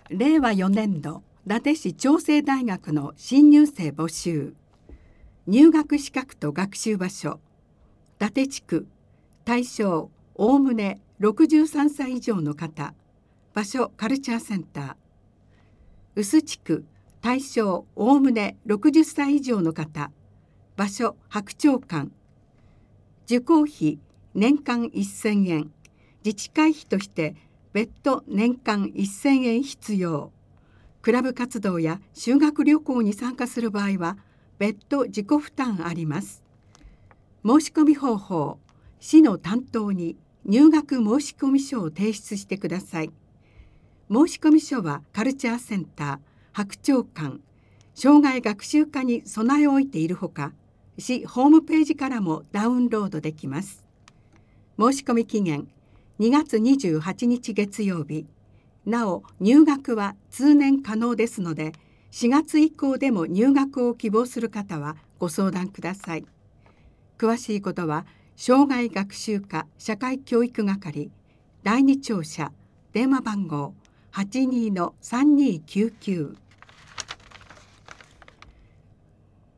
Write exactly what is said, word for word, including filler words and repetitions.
れいわよねんど伊達市長生大学の新入生募集。入学資格と学習場所。伊達地区。対象おおむねろくじゅうさんさい以上の方。場所カルチャーセンター。臼地区。対象おおむねろくじゅっさい以上の方。場所白鳥館。受講費年間せんえん。自治会費として別途年間せんえん必要。クラブ活動や修学旅行に参加する場合は別途自己負担あります。申し込み方法、市の担当に入学申込書を提出してください。申込書はカルチャーセンター、白鳥館、障害学習課に備え置いているほか、市ホームページからもダウンロードできます。申し込み期限にがつにじゅうはちにち月曜日。なお入学は通年可能ですので、しがつ以降でも入学を希望する方はご相談ください。詳しいことは障害学習課社会教育係だいに庁舎電話番号 はちにーのさんにーきゅうきゅう